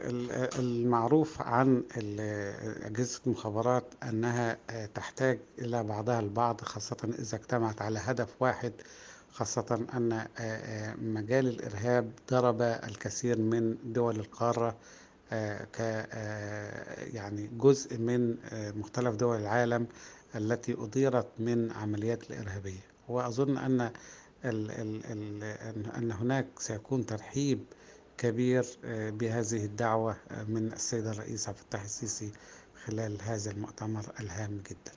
المعروف عن أجهزة المخابرات أنها تحتاج إلى بعضها البعض، خاصة إذا اجتمعت على هدف واحد، خاصة أن مجال الإرهاب ضرب الكثير من دول القارة، ك يعني جزء من مختلف دول العالم التي أضيرت من عمليات الإرهابية. وأظن أن أن هناك سيكون ترحيب كبير بهذه الدعوة من السيد الرئيس عبد الفتاح السيسي خلال هذا المؤتمر الهام جدا.